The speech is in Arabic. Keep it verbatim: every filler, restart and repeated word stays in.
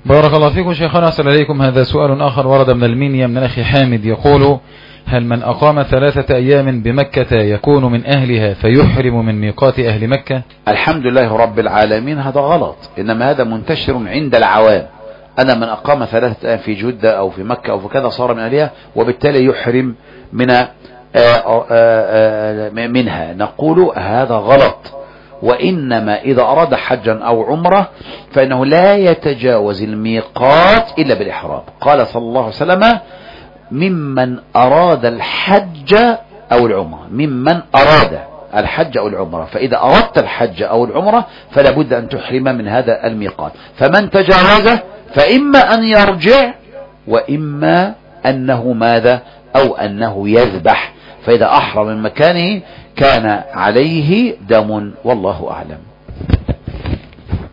بارك الله فيكم شيخنا، أحسن إليكم. هذا سؤال آخر ورد من المنيا من الأخ حامد يقول: هل من أقام ثلاثة أيام بمكة يكون من أهلها فيحرم من ميقات أهل مكة؟ الحمد لله رب العالمين، هذا غلط، إنما هذا منتشر عند العوام. أنا من أقام ثلاثة أيام في جدة أو في مكة أو في كذا صار من أهلها، وبالتالي يحرم من منها. نقول هذا غلط، وإنما إذا أراد حجا أو عمرة فإنه لا يتجاوز الميقات إلا بالإحرام. قال صلى الله عليه وسلم: ممن أراد الحج أو العمرة، ممن أراد الحج أو العمرة. فإذا أردت الحج أو العمرة فلا بد أن تحرم من هذا الميقات. فمن تجاوزه فإما أن يرجع وإما أنه ماذا أو أنه يذبح. فإذا أحرم من مكانه كان عليه دم، والله أعلم.